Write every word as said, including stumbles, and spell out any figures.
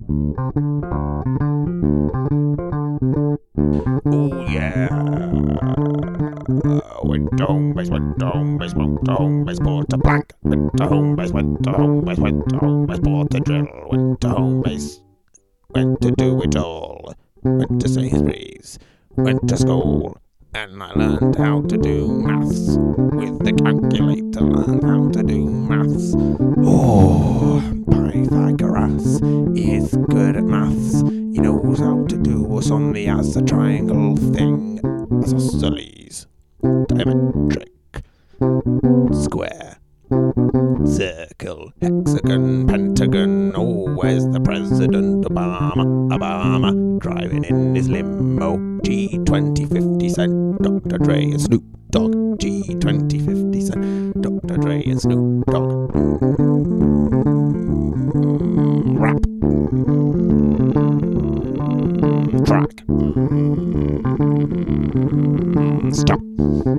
Oh yeah. Went to home base, went to home base, went to home base, bought a plank. Went to home base, went to home base, went to home base, bought a drill. Went to home base, went to do it all. Went to Sainsbury's, went to school, and I learned how to do maths. With the calculator, learned how to do maths. Oh, Pythagoras is good at maths. He knows how to do us on the as a triangle thing. Isosceles, diametric, square, circle, hexagon, pentagon. Oh, where's the President Obama? Obama driving in his limo. G twenty fifty cent, Doctor Dre and Snoop Dogg. G twenty fifty cent, Doctor Dre and Snoop Dogg. Mm, rap. Mm, track. Mm, stop.